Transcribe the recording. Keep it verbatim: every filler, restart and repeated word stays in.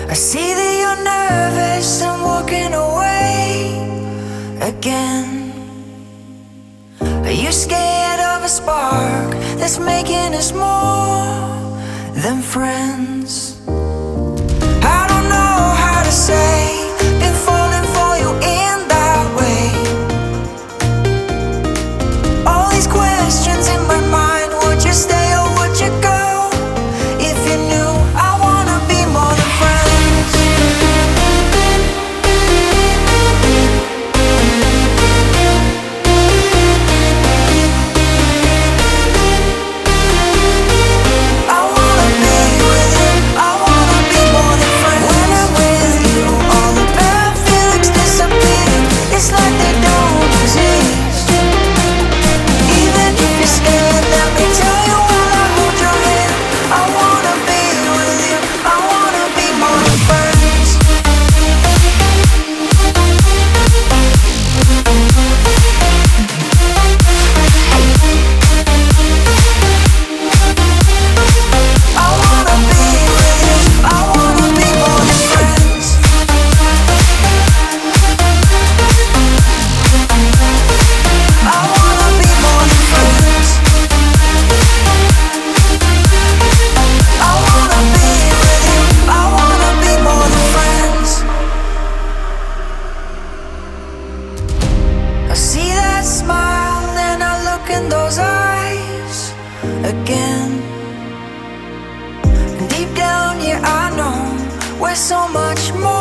I see that you're nervous and walking away again. Are you scared of a spark that's making us more than friends? I don't know how to say, been falling for you in that way. All these questions in my mind, would you stay or would you go? If you knew I wanna be more than friends. I wanna be with you, I wanna be more than friends. When I'm with you, all the bad feelings disappear. It's like they don't exist. Even if you're scared, let me tell you while I hold your hand. I wanna be with you, I wanna be more than friends. I wanna be with you, I wanna be more than friends. I wanna be more than friends. I wanna be with you, I wanna be more than friends. I see that smile and I look in those eyes again. Deep down, yeah, I know we're so much more